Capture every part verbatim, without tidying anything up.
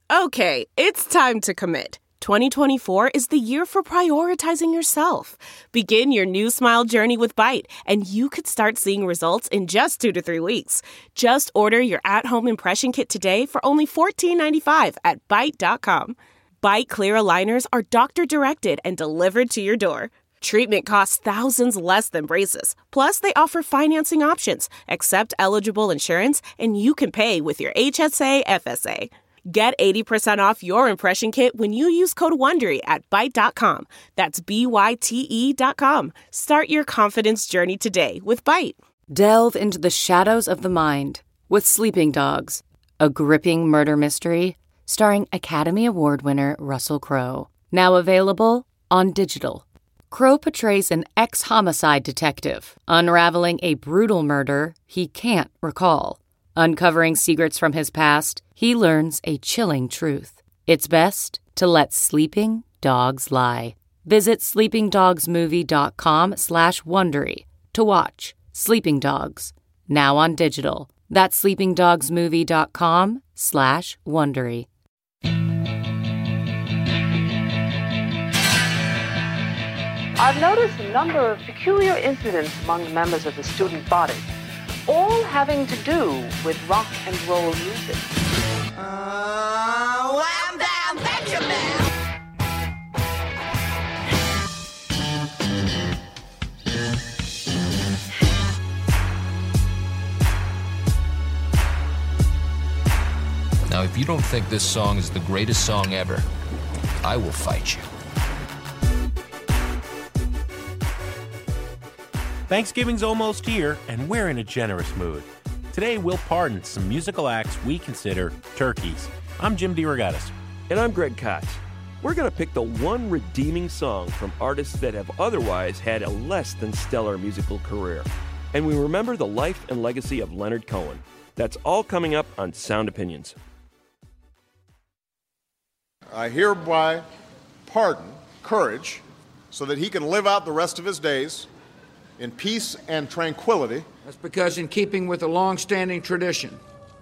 Okay, it's time to commit. twenty twenty-four is the year for prioritizing yourself. Begin your new smile journey with Byte, and you could start seeing results in just two to three weeks. Just order your at-home impression kit today for only fourteen ninety-five at byte dot com. Byte clear aligners are doctor-directed and delivered to your door. Treatment costs thousands less than braces. Plus, they offer financing options, accept eligible insurance, and you can pay with your H S A F S A. Get eighty percent off your impression kit when you use code WONDERY at byte dot com. That's B Y T E dot com. Start your confidence journey today with Byte. Delve into the shadows of the mind with Sleeping Dogs, a gripping murder mystery starring Academy Award winner Russell Crowe. Now available on digital. Crowe portrays an ex-homicide detective unraveling a brutal murder he can't recall. Uncovering secrets from his past, he learns a chilling truth. It's best to let sleeping dogs lie. Visit sleepingdogsmovie.com slash Wondery to watch Sleeping Dogs, now on digital. That's sleepingdogsmovie.com slash Wondery. I've noticed a number of peculiar incidents among the members of the student body, all having to do with rock and roll music. Uh, wham down, Benjamin! Now, if you don't think this song is the greatest song ever, I will fight you. Thanksgiving's almost here, and we're in a generous mood. Today, we'll pardon some musical acts we consider turkeys. I'm Jim DeRogatis. And I'm Greg Kotz. We're going to pick the one redeeming song from artists that have otherwise had a less than stellar musical career. And we remember the life and legacy of Leonard Cohen. That's all coming up on Sound Opinions. I hereby pardon Courage so that he can live out the rest of his days in peace and tranquility. That's because in keeping with a long-standing tradition,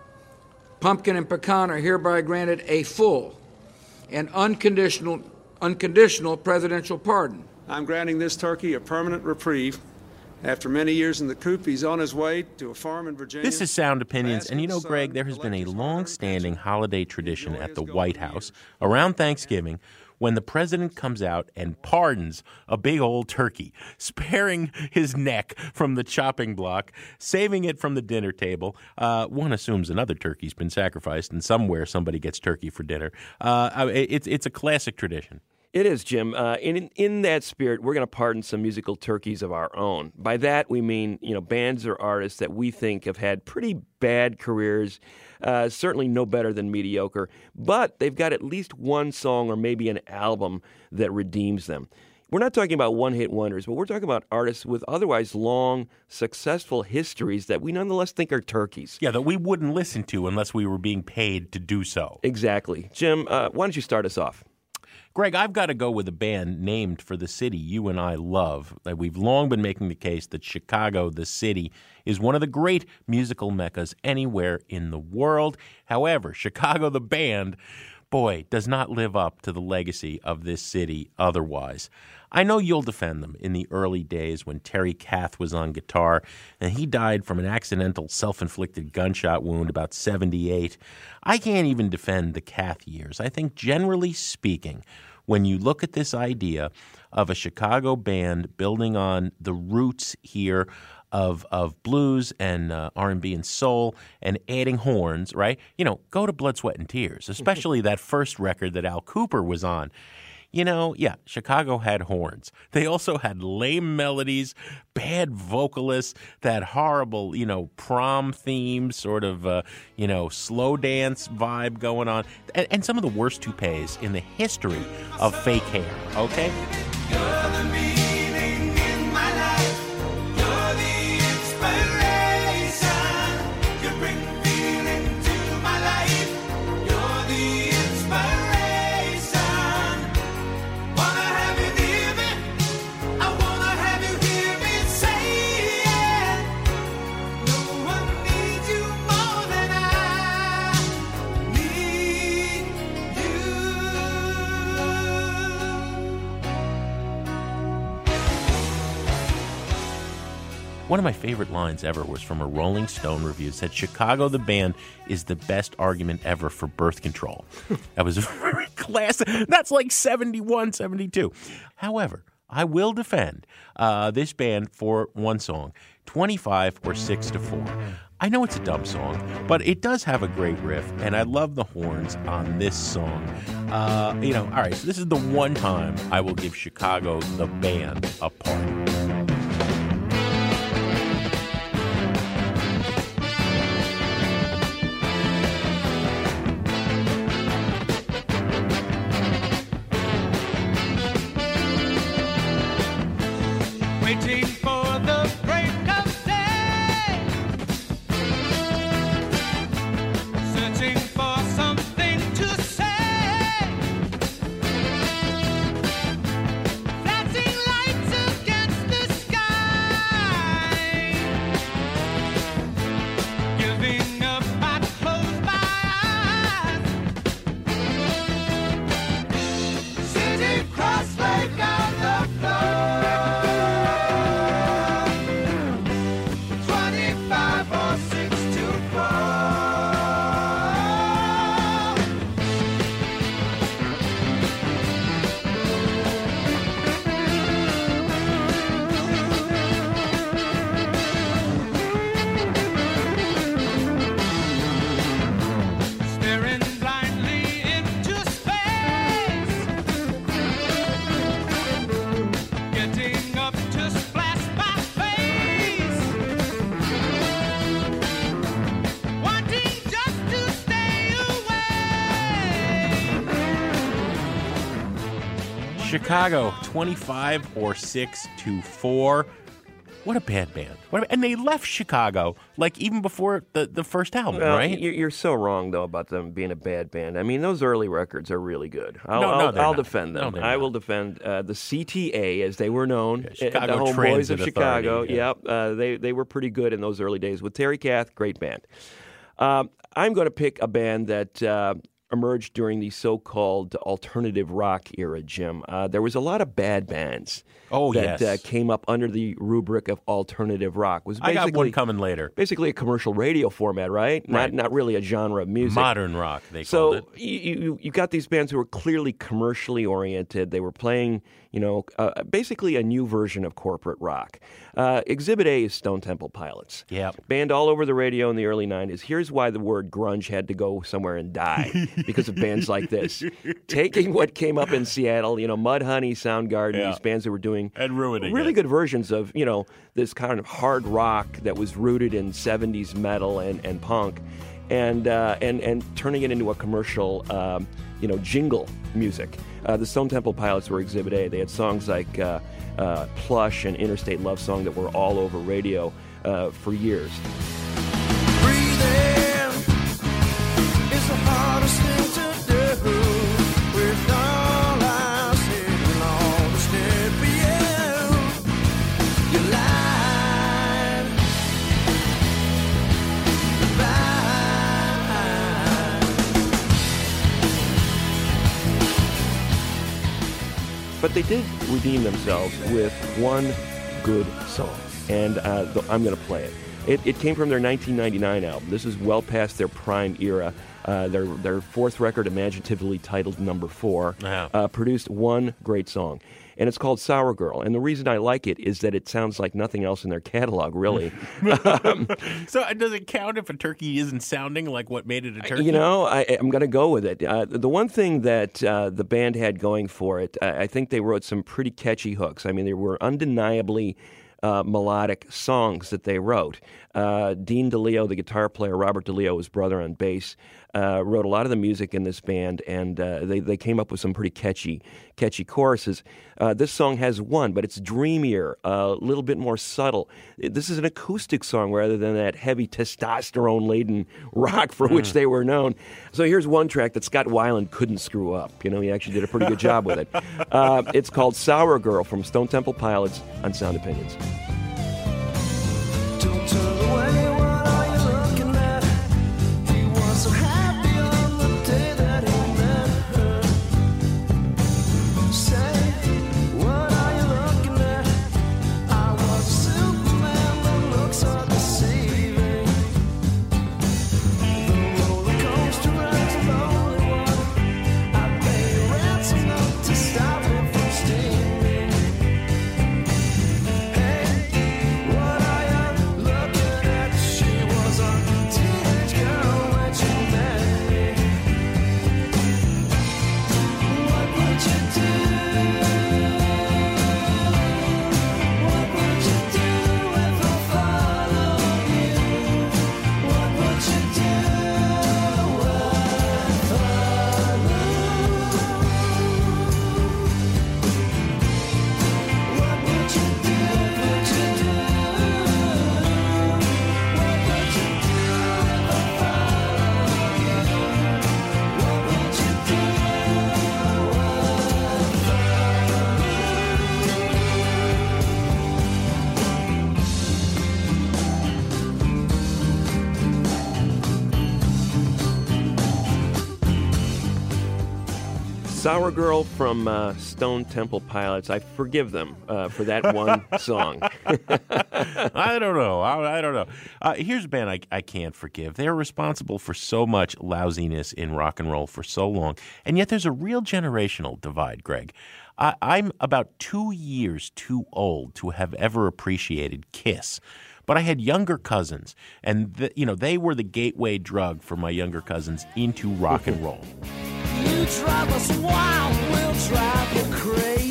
Pumpkin and Pecan are hereby granted a full and unconditional, unconditional presidential pardon. I'm granting this turkey a permanent reprieve. After many years in the coop, he's on his way to a farm in Virginia. This is Sound Opinions, and you know, Greg, there has been a long-standing holiday tradition at the White House around Thanksgiving when the president comes out and pardons a big old turkey, sparing his neck from the chopping block, saving it from the dinner table. Uh, one assumes another turkey's been sacrificed, and somewhere somebody gets turkey for dinner. Uh, it's it's a classic tradition. It is, Jim. Uh, in in that spirit, we're going to pardon some musical turkeys of our own. By that, we mean, you know, bands or artists that we think have had pretty bad careers, uh, certainly no better than mediocre, but they've got at least one song or maybe an album that redeems them. We're not talking about one-hit wonders, but we're talking about artists with otherwise long, successful histories that we nonetheless think are turkeys. Yeah, that we wouldn't listen to unless we were being paid to do so. Exactly. Jim, uh, why don't you start us off? Greg, I've got to go with a band named for the city you and I love. We've long been making the case that Chicago, the city, is one of the great musical meccas anywhere in the world. However, Chicago, the band, boy, does not live up to the legacy of this city otherwise. I know you'll defend them in the early days when Terry Kath was on guitar, and he died from an accidental self-inflicted gunshot wound about seventy-eight. I can't even defend the Kath years. I think generally speaking, when you look at this idea of a Chicago band building on the roots here of of blues and uh, R and B and soul and adding horns, right? You know, go to Blood, Sweat, and Tears, especially that first record that Al Kooper was on. You know, yeah, Chicago had horns. They also had lame melodies, bad vocalists, that horrible, you know, prom theme sort of, uh, you know, slow dance vibe going on, and, and some of the worst toupees in the history of fake hair, okay? You're the meaning in my life. You're the inspiration. You bring feeling to my life. You're the inspiration. Wanna have you near me? I wanna have you hear me say it. No one needs you more than I need One of my favorite lines ever was from a Rolling Stone review. It said, Chicago the band is the best argument ever for birth control. That was a very classic. That's like seventy-one, seventy-two. However, I will defend uh, this band for one song, twenty-five or six to four. I know it's a dumb song, but it does have a great riff, and I love the horns on this song. Uh, you know, all right, so this is the one time I will give Chicago the band a part. Waiting for the break of day, searching for something to say, flashing lights against the sky, giving up, I close my eyes, sitting cross-legged on the floor. Chicago, twenty-five or six to four. What a bad band. What a, and they left Chicago, like, even before the, the first album, well, right? You're, you're so wrong, though, about them being a bad band. I mean, those early records are really good. I'll, No, no, I'll, they're I'll not. defend them. No, they're I not. will defend uh, the C T A, as they were known, Yeah, uh, Chicago the homeboys Transit of Chicago. Authority, yeah. Yep, uh, they, they were pretty good in those early days. With Terry Kath, great band. Um, I'm going to pick a band that uh, emerged during the so-called alternative rock era, Jim. Uh, there was a lot of bad bands Oh, that yes. uh, came up under the rubric of alternative rock. Was I got one basically- coming later. Basically a commercial radio format, right? Right. Not not really a genre of music. Modern rock, they so called it. you, you you got these bands who were clearly commercially oriented. They were playing, you know, uh, basically a new version of corporate rock. Uh, Exhibit A is Stone Temple Pilots. Yep. Banned all over the radio in the early nineties. Here's why the word grunge had to go somewhere and die, because of bands like this. Taking what came up in Seattle, you know, Mudhoney, Soundgarden, Yeah. these bands that were doing And ruining really it. good versions of, you know, this kind of hard rock that was rooted in seventies metal and, and punk, and, uh, and, and turning it into a commercial, um, you know, jingle music. Uh, the Stone Temple Pilots were Exhibit A. They had songs like uh, uh, Plush and Interstate Love Song that were all over radio uh, for years. Breathing is the hardest thing to do. With all I see and all the stereo, you lied, But they did redeem themselves with one good song, and uh, the, I'm going to play it. it. It came from their nineteen ninety-nine album. This is well past their prime era. Uh, their their fourth record, imaginatively titled Number Four, Yeah. uh, produced one great song, and it's called Sour Girl. And the reason I like it is that it sounds like nothing else in their catalog, really. um, So uh, does it count if a turkey isn't sounding like what made it a turkey? You know, I, I'm going to go with it. Uh, the one thing that uh, the band had going for it, I, I think they wrote some pretty catchy hooks. I mean, they were undeniably uh, melodic songs that they wrote. Uh, Dean DeLeo, the guitar player, Robert DeLeo, his brother on bass, uh, wrote a lot of the music in this band, and uh, they, they came up with some pretty catchy catchy choruses. Uh, this song has one, but it's dreamier, a little bit more subtle. This is an acoustic song rather than that heavy testosterone-laden rock for which they were known. So here's one track that Scott Weiland couldn't screw up. You know, he actually did a pretty good job with it. Uh, it's called Sour Girl from Stone Temple Pilots on Sound Opinions. Don't turn away, what are you looking at? He was so happy on the day that he met her. Say, what are you looking at? I was a Superman, the Sour Girl from uh, Stone Temple Pilots. I forgive them uh, for that one song. I don't know. I, I don't know. Uh, here's a band I, I can't forgive. They're responsible for so much lousiness in rock and roll for so long, and yet there's a real generational divide, Greg. I, I'm about two years too old to have ever appreciated Kiss. But I had younger cousins, and the, you know they were the gateway drug for my younger cousins into rock and roll. You drive us wild, we'll drive you crazy.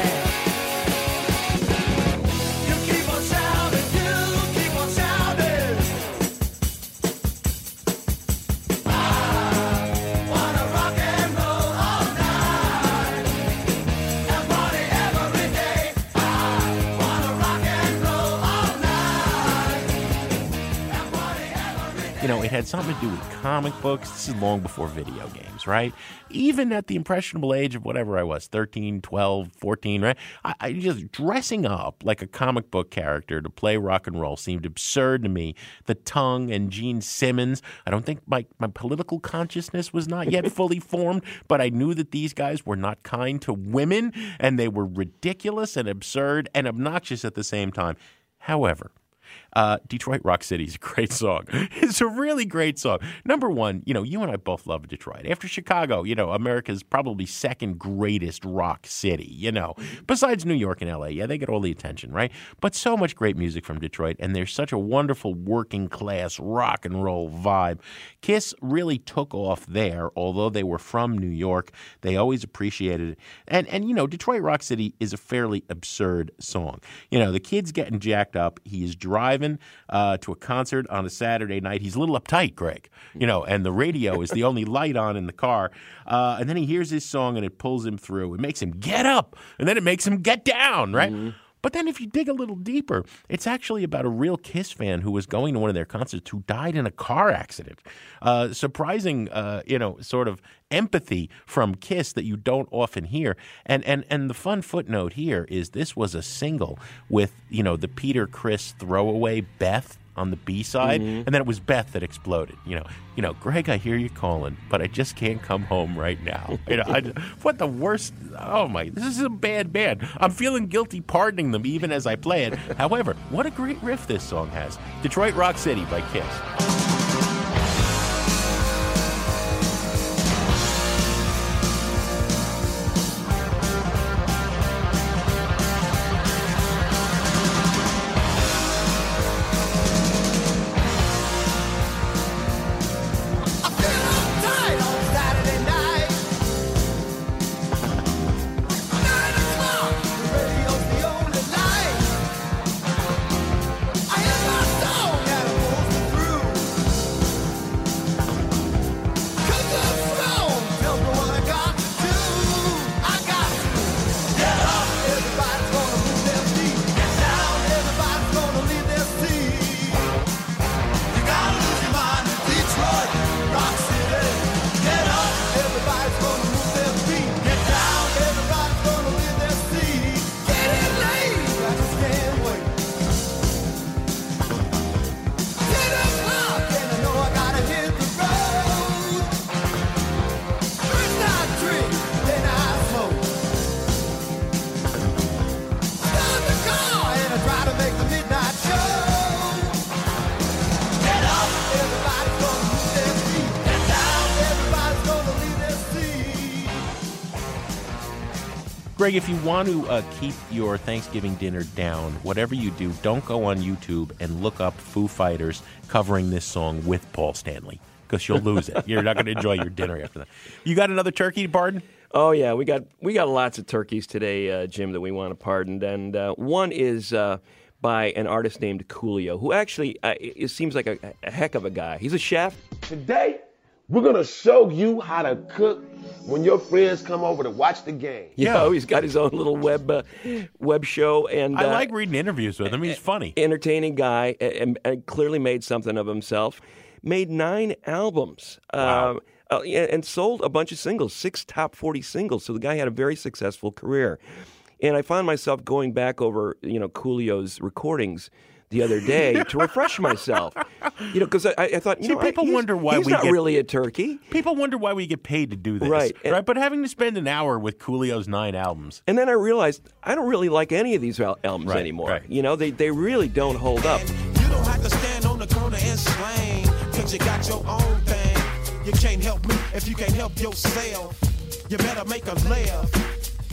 You keep on shouting, you keep on shouting. I wanna rock and roll all night and party every day. I wanna rock and roll all night and party every day. You know, it had something to do with comic books. This is long before video games, right? Even at the impressionable age of whatever I was, thirteen, twelve, fourteen, right? I, I just dressing up like a comic book character to play rock and roll seemed absurd to me. The Tongue and Gene Simmons. I don't think my, my political consciousness was not yet fully formed, but I knew that these guys were not kind to women, and they were ridiculous and absurd and obnoxious at the same time. However, Uh, Detroit Rock City is a great song. It's a really great song. Number one, you know, you and I both love Detroit. After Chicago, you know, America's probably second greatest rock city, you know, besides New York and L A. Yeah, they get all the attention, right? But so much great music from Detroit, and there's such a wonderful working class rock and roll vibe. Kiss really took off there, although they were from New York. They always appreciated it. And, and you know, Detroit Rock City is a fairly absurd song. You know, the kid's getting jacked up. He is driving uh, to a concert on a Saturday night. He's a little uptight, Greg, you know, and the radio is the only light on in the car. Uh, and then he hears this song and it pulls him through. It makes him get up, and then it makes him get down, right? Mm-hmm. But then if you dig a little deeper, it's actually about a real Kiss fan who was going to one of their concerts who died in a car accident. Uh, surprising, uh, you know, sort of empathy from Kiss that you don't often hear. And, and and the fun footnote here is this was a single with, you know, the Peter Criss throwaway Beth on the B-side, mm-hmm. and then it was Beth that exploded. You know, you know, Greg, I hear you calling, but I just can't come home right now. You know, I, what the worst? Oh my, this is a bad band. I'm feeling guilty pardoning them even as I play it. However, what a great riff this song has. Detroit Rock City by Kiss. Greg, if you want to uh, keep your Thanksgiving dinner down, whatever you do, don't go on YouTube and look up Foo Fighters covering this song with Paul Stanley, because you'll lose it. You're not going to enjoy your dinner after that. You got another turkey to pardon? Oh, yeah. We got we got lots of turkeys today, uh, Jim, that we want to pardon. And uh, one is uh, by an artist named Coolio, who actually uh, it seems like a, a heck of a guy. He's a chef. Today, we're going to show you how to cook when your friends come over to watch the game. Yeah, know, he's got his own little web uh, web show. And I uh, like reading interviews with him. He's funny. Entertaining guy, and, and clearly made something of himself. Made nine albums. Wow. Uh, uh, and sold a bunch of singles, six top forty singles. So the guy had a very successful career. And I found myself going back over, you know, Coolio's recordings the other day to refresh myself. You know, because I, I thought, you See, know, people he's, wonder why he's we not get, really a turkey. People wonder why we get paid to do this, Right. right? But having to spend an hour with Coolio's nine albums, and then I realized I don't really like any of these al- albums Right, anymore. right. You know, they they really don't hold up. You don't have to stand on the corner and slang, cause you got your own thing. You can't help me if you can't help yourself. You better make a laugh.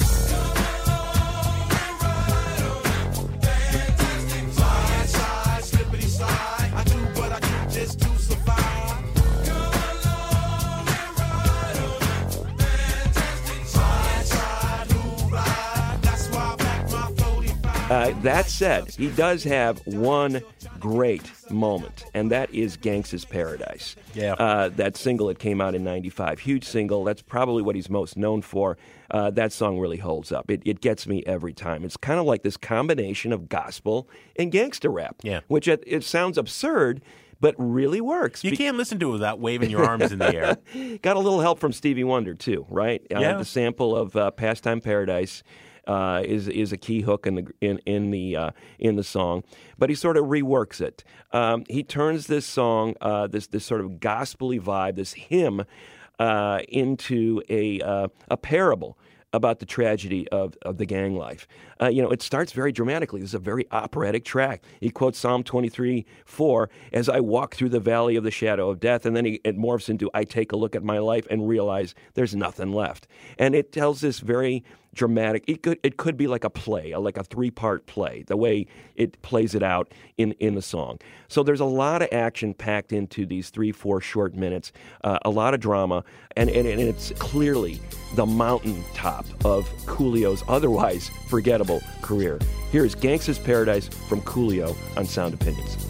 Uh, that said, he does have one great moment, and that is Gangsta's Paradise. Yeah. Uh, that single that came out in ninety-five. Huge single. That's probably what he's most known for. Uh, that song really holds up. It, it gets me every time. It's kind of like this combination of gospel and gangsta rap, Yeah. which it, it sounds absurd, but really works. you Be- can't listen to it without waving your arms in the air. Got a little help from Stevie Wonder, too, right? Uh, Yeah. The sample of uh, Pastime Paradise uh, is is a key hook in the in in the uh, in the song, but he sort of reworks it. Um, he turns this song, uh, this this sort of gospel-y vibe, this hymn, uh, into a uh, a parable about the tragedy of, of the gang life. Uh, you know, it starts very dramatically. This is a very operatic track. He quotes Psalm twenty-three four, as I walk through the valley of the shadow of death, and then he, it morphs into, I take a look at my life and realize there's nothing left. And it tells this very dramatic, it could it could be like a play, like a three-part play, the way it plays it out in, in the song. So there's a lot of action packed into these three, four short minutes, uh, a lot of drama, and, and, and it's clearly the mountaintop of Coolio's otherwise forgettable career. Here's Gangsta's Paradise from Coolio on Sound Opinions.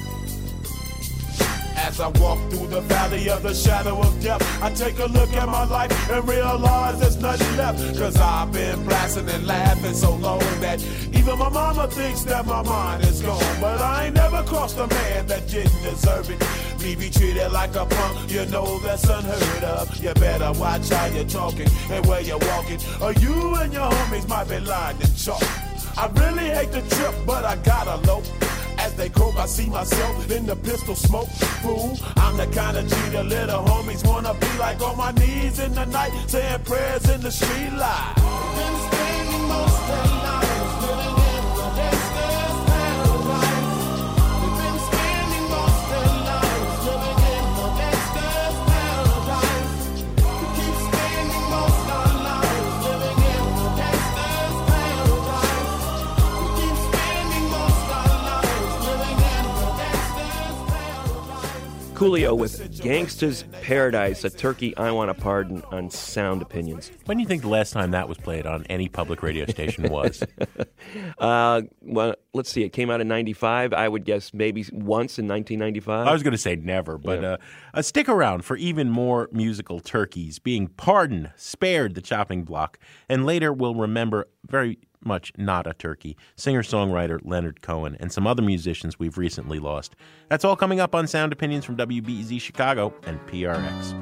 As I walk through the valley of the shadow of death, I take a look at my life and realize there's nothing left. Cause I've been blasting and laughing so long that even my mama thinks that my mind is gone. But I ain't never crossed a man that didn't deserve it. Me be treated like a punk, you know that's unheard of. You better watch how you're talking and where you're walking, or you and your homies might be lined in chalk. I really hate the trip, but I gotta low. As they croak, I see myself in the pistol smoke. Fool, I'm the kind of G the little homies wanna be like, on my knees in the night, saying prayers in the street light. Been spending most of their lives living in the gangster's paradise. They've been spending most of their lives living in the gangster's paradise. We keep spending most of our lives living in the gangster's paradise. We keep spending most of our lives living in the gangster's paradise. Coolio with Gangsta's Paradise, a turkey I want to pardon on Sound Opinions. When do you think the last time that was played on any public radio station was? uh, well, let's see. It came out in ninety-five. I would guess maybe once in nineteen ninety-five. I was going to say never, but Yeah. uh, uh, stick around for even more musical turkeys being pardoned, spared the chopping block, and later we'll remember very much not a turkey, singer-songwriter Leonard Cohen, and some other musicians we've recently lost. That's all coming up on Sound Opinions from W B E Z Chicago and P R X.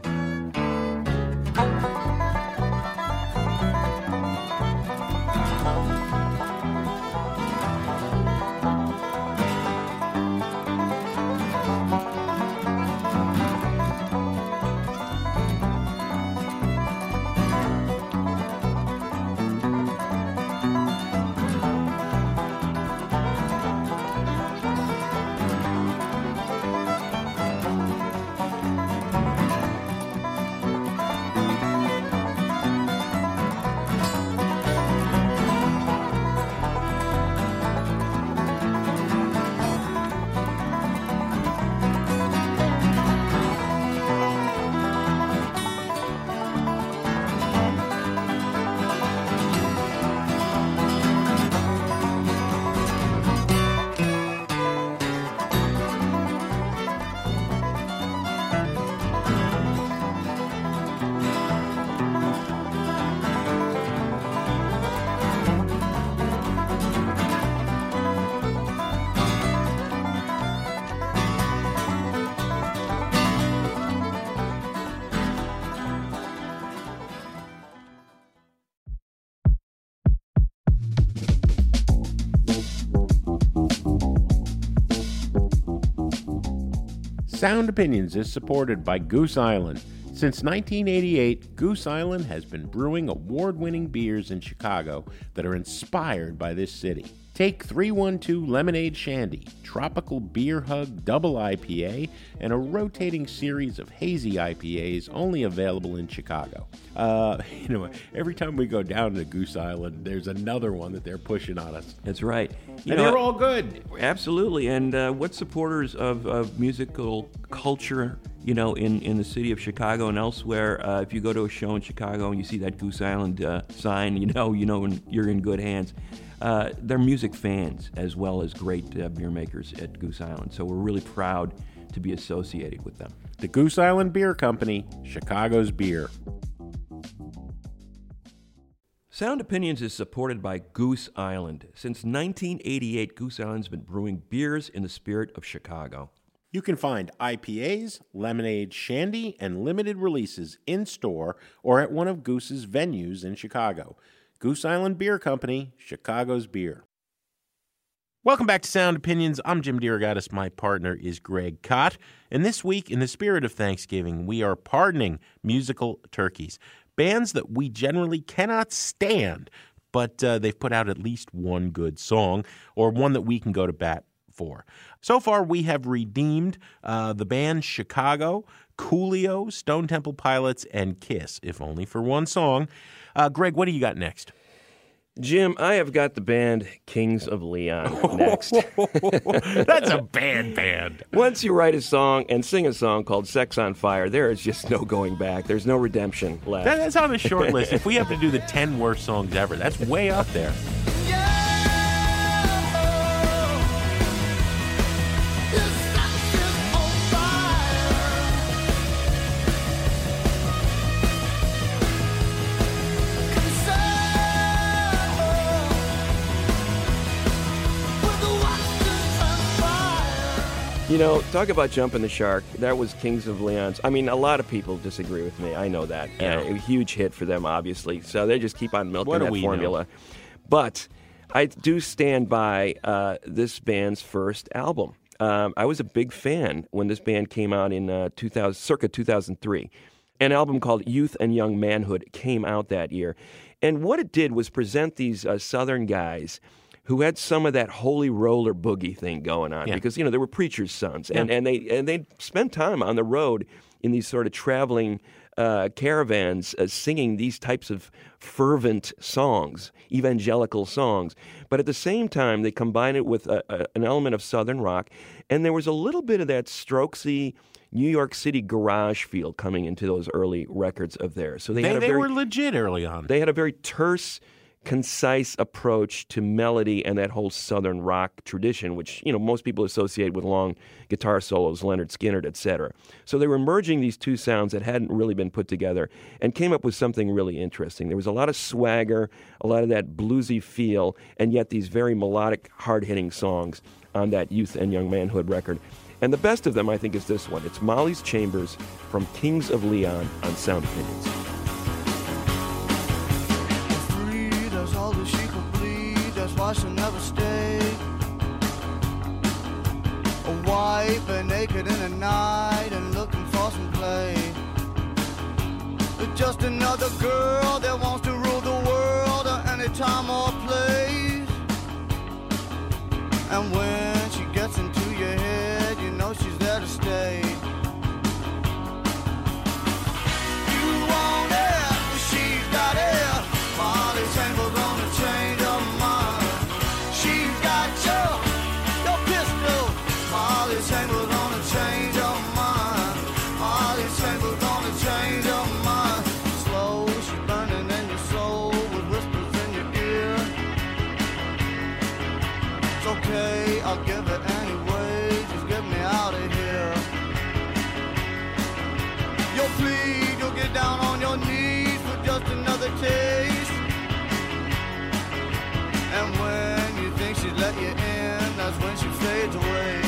Sound Opinions is supported by Goose Island. Since nineteen eighty-eight, Goose Island has been brewing award-winning beers in Chicago that are inspired by this city. Take three one two Lemonade Shandy, Tropical Beer Hug Double I P A, and a rotating series of hazy I P As only available in Chicago. Uh, you know, every time we go down to Goose Island, there's another one that they're pushing on us. That's right. You and know, they're all good. Absolutely. And uh, what supporters of, of musical culture, you know, in, in the city of Chicago and elsewhere, uh, if you go to a show in Chicago and you see that Goose Island uh, sign, you know, you know you're in good hands. Uh, they're music fans as well as great uh, beer makers at Goose Island. So we're really proud to be associated with them. The Goose Island Beer Company, Chicago's beer. Sound Opinions is supported by Goose Island. Since nineteen eighty-eight, Goose Island's been brewing beers in the spirit of Chicago. You can find I P As, lemonade, shandy, and limited releases in-store or at one of Goose's venues in Chicago. Goose Island Beer Company, Chicago's beer. Welcome back to Sound Opinions. I'm Jim DeRogatis. My partner is Greg Kot. And this week, in the spirit of Thanksgiving, we are pardoning musical turkeys. Bands that we generally cannot stand, but uh, they've put out at least one good song or one that we can go to bat for. So far, we have redeemed uh, the band Chicago, Coolio, Stone Temple Pilots, and Kiss, if only for one song. Uh, Greg, what do you got next? Jim, I have got the band Kings of Leon next. That's a bad band. Once you write a song and sing a song called Sex on Fire, there is just no going back. There's no redemption left. That, that's on the short list. If we have to do the ten worst songs ever, that's way up there. You know, talk about jumping the shark. That was Kings of Leon's. I mean, a lot of people disagree with me. I know that. Yeah. Uh, a huge hit for them, obviously. So they just keep on milking What do that we formula. know? But I do stand by uh, this band's first album. Um, I was a big fan when this band came out in uh, two thousand, circa two thousand three. An album called Youth and Young Manhood came out that year. And what it did was present these uh, Southern guys who had some of that holy roller boogie thing going on, Yeah. because, you know, they were preachers' sons, and, Yeah. and they and they spent time on the road in these sort of traveling uh, caravans, uh, singing these types of fervent songs, evangelical songs. But at the same time, they combined it with a, a, an element of Southern rock, and there was a little bit of that Strokesy New York City garage feel coming into those early records of theirs. So they, They, had a they very, were legit early on. they had a very terse, concise approach to melody and that whole Southern rock tradition, which, you know, most people associate with long guitar solos, Leonard Skinner, et cetera. So they were merging these two sounds that hadn't really been put together and came up with something really interesting. There was a lot of swagger, a lot of that bluesy feel, and yet these very melodic, hard-hitting songs on that Youth and Young Manhood record. And the best of them, I think, is this one. It's Molly's Chambers from Kings of Leon on Sound Opinions. All the sheep will bleed, that's why she'll never stay. A wife and naked in the night and looking for some play. Just another girl that wants to rule the world at any time or place. And when she gets into your head, you know she's there to stay. You want it, she's got it. Molly's Chambers gonna change her mind. She's got your, your pistol. Molly's Chambers gonna change her mind. Molly's Chambers gonna change her mind. Slow, she's burning in your soul with whispers in your ear. It's okay, I'll give it anyway. Just get me out of here. You'll plead, you'll get down on your knees for just another taste. And when you think she's let you in, that's when she fades away.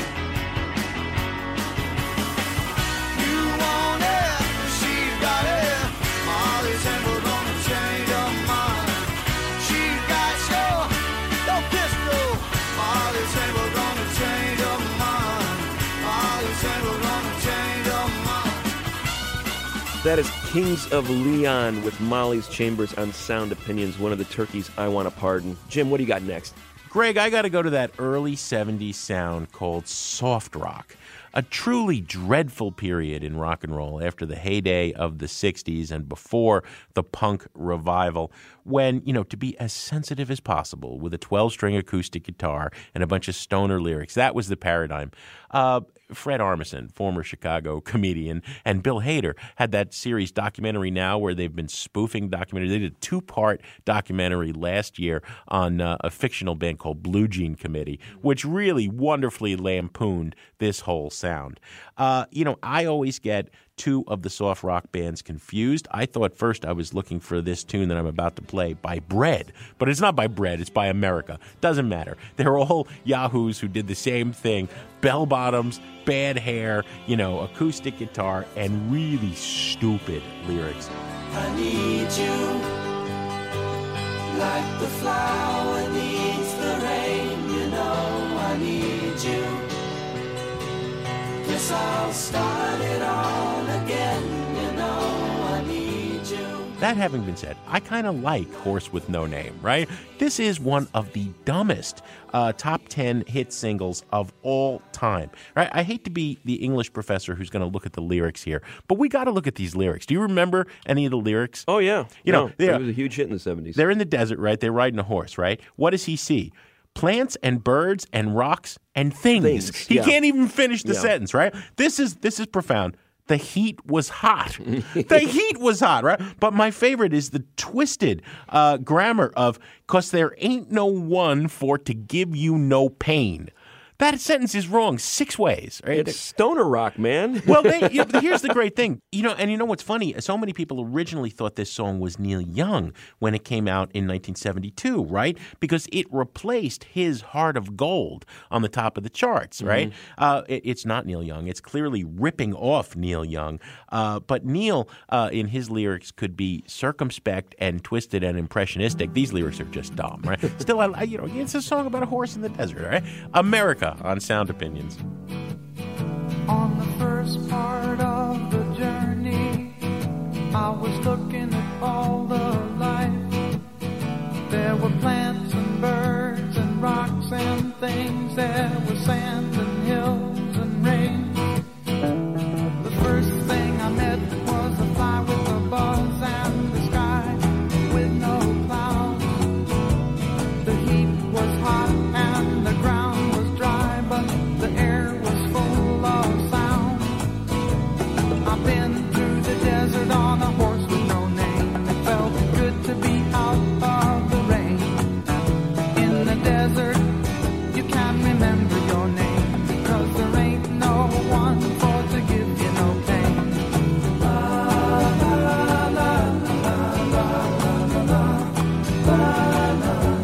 You want it, she's got it. Molly's Chambers gonna change her mind. She's got your, your pistol. Molly's Chambers gonna change her mind. Molly's Chambers gonna change That is Kings of Leon with Molly's Chambers on Sound Opinions, one of the turkeys I want to pardon. Jim, what do you got next? Greg, I got to go to that early seventies sound called soft rock. A truly dreadful period in rock and roll after the heyday of the sixties and before the punk revival, when, you know, to be as sensitive as possible with a twelve-string acoustic guitar and a bunch of stoner lyrics, that was the paradigm. Uh, Fred Armisen, former Chicago comedian, and Bill Hader had that series Documentary Now where they've been spoofing documentaries. They did a two-part documentary last year on uh, a fictional band called Blue Jean Committee, which really wonderfully lampooned this whole sound. Uh, you know, I always get two of the soft rock bands confused. I thought first I was looking for this tune that I'm about to play by Bread, but it's not by Bread, it's by America. Doesn't matter. They're all yahoos who did the same thing. Bell bottoms, bad hair, you know, acoustic guitar, and really stupid lyrics. I need you like the flower needs the rain, you know I need you. Guess I'll start it all again, you know I need you. That having been said, I kind of like Horse with No Name, right? This is one of the dumbest uh, top ten hit singles of all time, right? I hate to be the English professor who's going to look at the lyrics here, but we got to look at these lyrics. Do you remember any of the lyrics? Oh, yeah. You no, know, it was a huge hit in the seventies. They're in the desert, right? They're riding a horse, right? What does he see? Plants and birds and rocks and things. Things, he yeah. can't even finish the Yeah. sentence, right? This is this is profound. The heat was hot. The heat was hot, right? But my favorite is the twisted uh, grammar of, "'cause there ain't no one for to give you no pain." That sentence is wrong six ways. Right? It's stoner rock, man. Well, they, you know, here's the great thing. You know, and you know what's funny? So many people originally thought this song was Neil Young when it came out in nineteen seventy-two, right? Because it replaced his Heart of Gold on the top of the charts, right? Mm-hmm. Uh, it, it's not Neil Young. It's clearly ripping off Neil Young. Uh, but Neil, uh, in his lyrics, could be circumspect and twisted and impressionistic. These lyrics are just dumb, right? Still, I, I, you know, it's a song about a horse in the desert, right? America on Sound Opinions. On the first part of the journey, I was looking at all the life. There were plants and birds and rocks and things. There was sand and hills and rain. The first thing I met was a fly with a buzz and the sky with no clouds. The heat was hot and the ground was dry, but the air was full of sound. I've been through the desert on a horse with no name. It felt good to be out of the rain. In the desert, you can't remember your name, because there ain't no one for to give you no pain. La, la, la, la, la, la, la, la, la.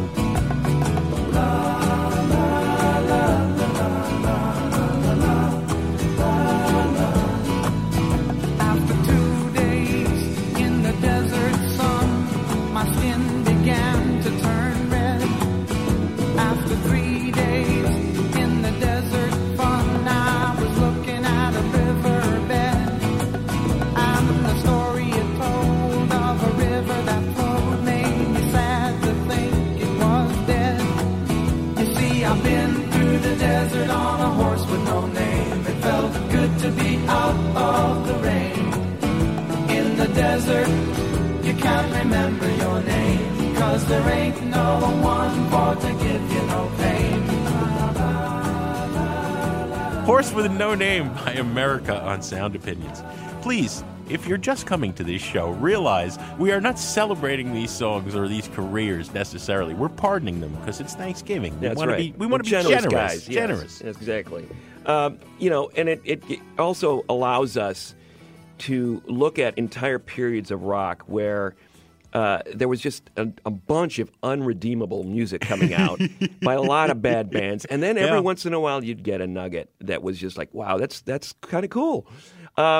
After two days in the desert sun, my skin began to turn red. After three days in the desert fun, I was looking at a riverbed, and the story it told of a river that flowed made me sad to think it was dead. You see, I've been through the desert on a horse with no name. It felt good to be out of the rain. In the desert, you can't remember your name, 'cause there ain't no one for to give you no pain. Horse with No Name by America on Sound Opinions. Please, if you're just coming to this show, realize we are not celebrating these songs or these careers necessarily. We're pardoning them because it's Thanksgiving. We That's want right. to be we want to be We're generous, generous. guys. Yes, Generous. yes, exactly. Um, you know, and it, it, it also allows us to look at entire periods of rock where uh, there was just a, a bunch of unredeemable music coming out by a lot of bad bands, and then every Yeah. once in a while you'd get a nugget that was just like, wow, that's that's kind of cool. Um,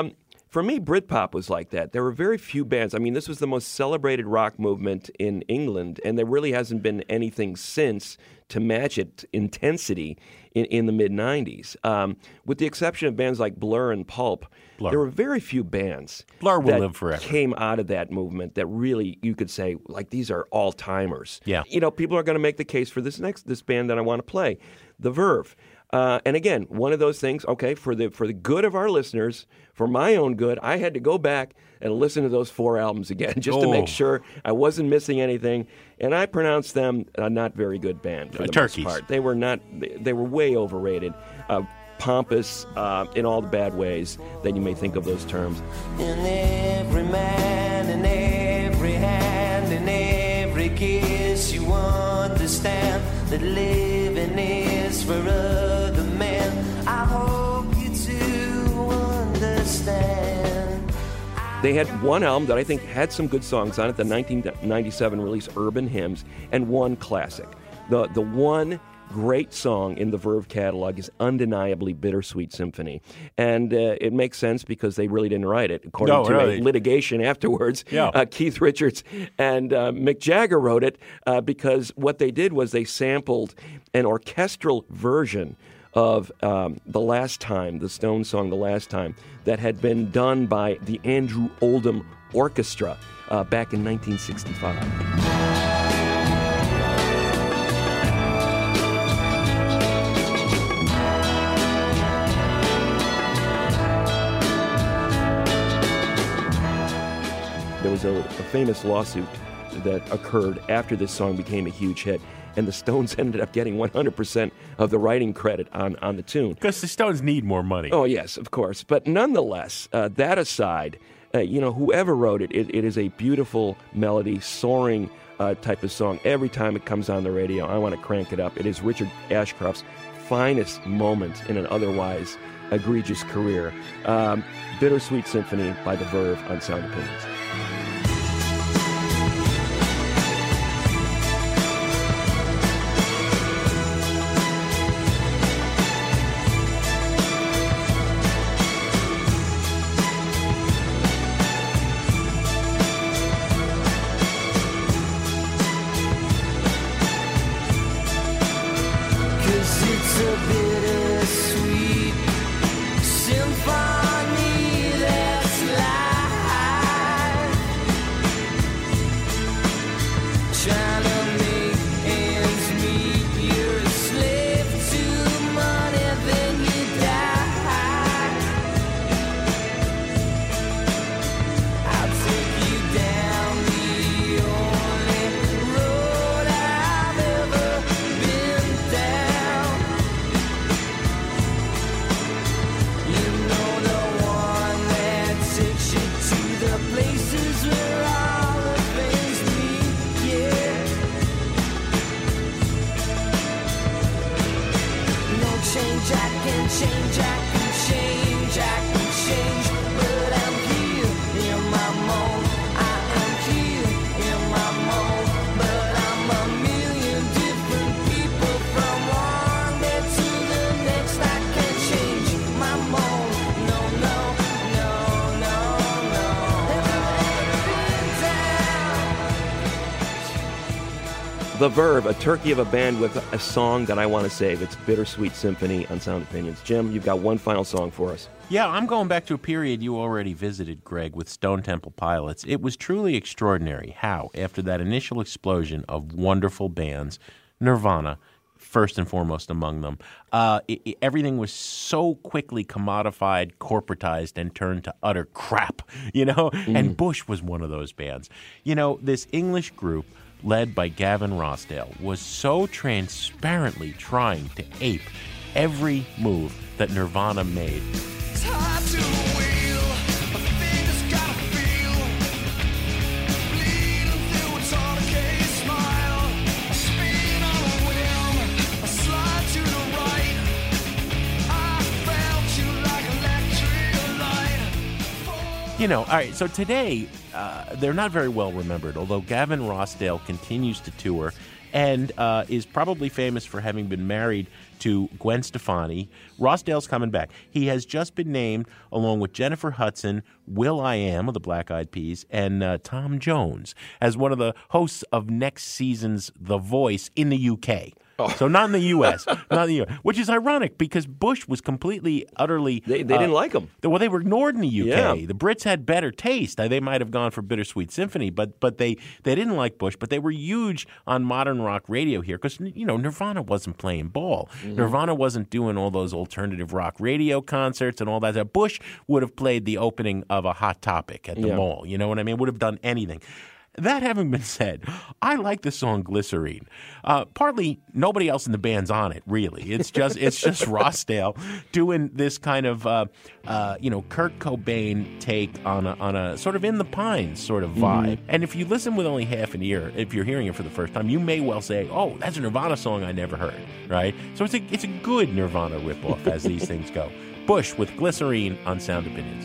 For me, Britpop was like that. There were very few bands. I mean, this was the most celebrated rock movement in England, and there really hasn't been anything since to match its intensity in, in the mid nineties. Um, with the exception of bands like Blur and Pulp, Blur. there were very few bands Blur will that live forever. came out of that movement that really, you could say, like, these are all-timers. Yeah. You know, people are going to make the case for this next this band that I want to play, The Verve. Uh, and again, one of those things, okay, for the for the good of our listeners, for my own good, I had to go back and listen to those four albums again just to Oh. make sure I wasn't missing anything. And I pronounced them a not very good band for Uh, the turkeys. most part. They were not. They, they were way overrated, uh, pompous uh, in all the bad ways that you may think of those terms. In every man, in every hand, in every kiss, you understand that living is for other men. I hope you do understand. They had one album that I think had some good songs on it, the nineteen ninety-seven release Urban Hymns, and one classic. The the one great song in the Verve catalog is undeniably Bittersweet Symphony. And uh, it makes sense because they really didn't write it. According No, to really. a litigation afterwards, Yeah. uh, Keith Richards and uh, Mick Jagger wrote it uh, because what they did was they sampled an orchestral version of um, The Last Time, the Stones song The Last Time, that had been done by the Andrew Oldham Orchestra uh, back in nineteen sixty-five. There was a, a famous lawsuit that occurred after this song became a huge hit, and the Stones ended up getting one hundred percent of the writing credit on, on the tune. Because the Stones need more money. Oh, yes, of course. But nonetheless, uh, that aside, uh, you know, whoever wrote it, it, it is a beautiful melody, soaring uh, type of song. Every time it comes on the radio, I want to crank it up. It is Richard Ashcroft's finest moment in an otherwise egregious career. Um, Bittersweet Symphony by The Verve on Sound Opinions. Cause it's a bittersweet symphony that's life. Trying to make ends meet, you're a slave to money, then you die. I'll take you down the only road I've ever been down. You know the one that takes you to the places where all the things meet, yeah. No change, I can change, I can change, I can change, but I'm here in my mold. I am here in my mold, but I'm a million different people from one day to the next. I can change my mold. No, no, no, no, no. Have you ever been down? The Verve, a turkey of a band with a song that I want to save. It's Bittersweet Symphony on Sound Opinions. Jim, you've got one final song for us. Yeah, I'm going back to a period you already visited, Greg, with Stone Temple Pilots. It was truly extraordinary how, after that initial explosion of wonderful bands, Nirvana, first and foremost among them, uh, it, it- everything was so quickly commodified, corporatized, and turned to utter crap, you know? And Bush was one of those bands. You know, this English group, led by Gavin Rossdale, was so transparently trying to ape every move that Nirvana made. Tied to the wheel, my fingers got a feel. Bleeding through a tourniquet smile. I spin on a whim, I slide to the right. I felt you like electric light. You know, all right, so today, uh, they're not very well remembered, although Gavin Rossdale continues to tour and uh, is probably famous for having been married to Gwen Stefani. Rossdale's coming back. He has just been named, along with Jennifer Hudson, will.i.am of the Black Eyed Peas, and uh, Tom Jones, as one of the hosts of next season's The Voice in the U K. Oh. So not in the U S, not in the U S, which is ironic because Bush was completely, utterly... They, they uh, didn't like him. Well, they were ignored in the U K. Yeah. The Brits had better taste. They might have gone for Bittersweet Symphony, but but they, they didn't like Bush, but they were huge on modern rock radio here because, you know, Nirvana wasn't playing ball. Mm-hmm. Nirvana wasn't doing all those alternative rock radio concerts and all that. Bush would have played the opening of a Hot Topic at the Yeah. mall. You know what I mean? Would have done anything. That having been said, I like the song Glycerine. Uh, partly, nobody else in the band's on it, really. It's just it's just Rossdale doing this kind of, uh, uh, you know, Kurt Cobain take on a, on a sort of In the Pines sort of vibe. Mm-hmm. And if you listen with only half an ear, if you're hearing it for the first time, you may well say, oh, that's a Nirvana song I never heard, right? So it's a, it's a good Nirvana ripoff as these things go. Bush with Glycerine on Sound Opinions.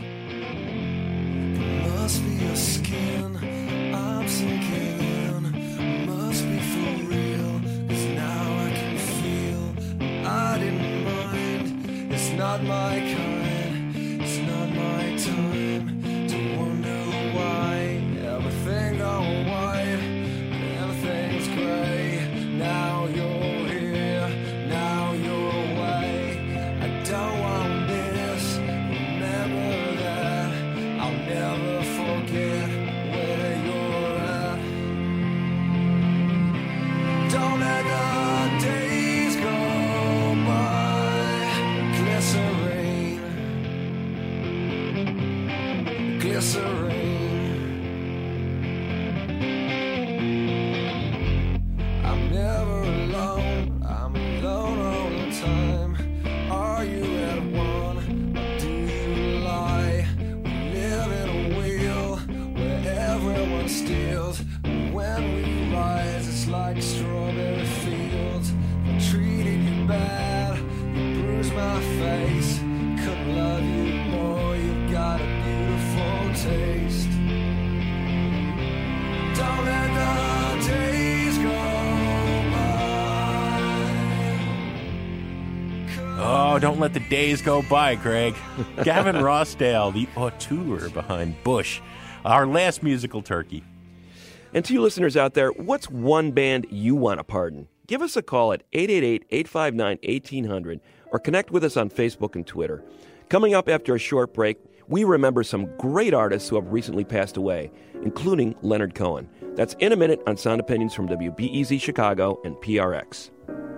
Must be your skin. I'm sinking in, must be for real, 'cause now I can feel I didn't mind, it's not my kind, it's not my time to wonder why everything gone white, everything's gray, now you're here, now you're away, I don't want this, remember that, I'll never forget where you're at. Don't let the days go by. Glycerine, glycerine. I'm never alone, I'm alone all the time. Are you at one, or do you lie? We live in a wheel where everyone steals. But when we rise, it's like strawberry fields. I treated you bad, you bruised my face. Couldn't love you more, you've got a beautiful taste. Don't let the days go by. Oh, don't let the days go by, Craig. Gavin Rossdale, the auteur behind Bush, our last musical turkey. And to you listeners out there, what's one band you want to pardon? Give us a call at eight eight eight, eight five nine, one eight hundred or connect with us on Facebook and Twitter. Coming up after a short break, we remember some great artists who have recently passed away, including Leonard Cohen. That's in a minute on Sound Opinions from W B E Z Chicago and P R X.